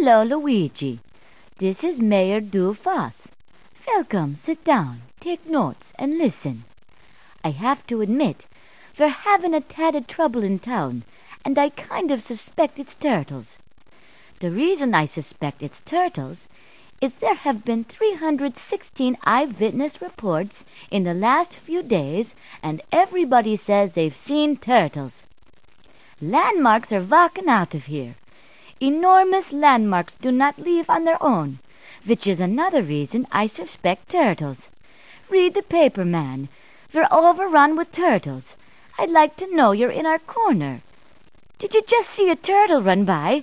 Hello, Luigi. This is Mayor Du Foss. Welcome, sit down, take notes, and listen. I have to admit, we're having a tad of trouble in town, and I kind of suspect it's turtles. The reason I suspect it's turtles is there have been 316 eyewitness reports in the last few days, and everybody says they've seen turtles. Landmarks are walking out of here. Enormous landmarks do not leave on their own, which is another reason I suspect turtles. Read the paper, man. We're overrun with turtles. I'd like to know you're in our corner. Did you just see a turtle run by?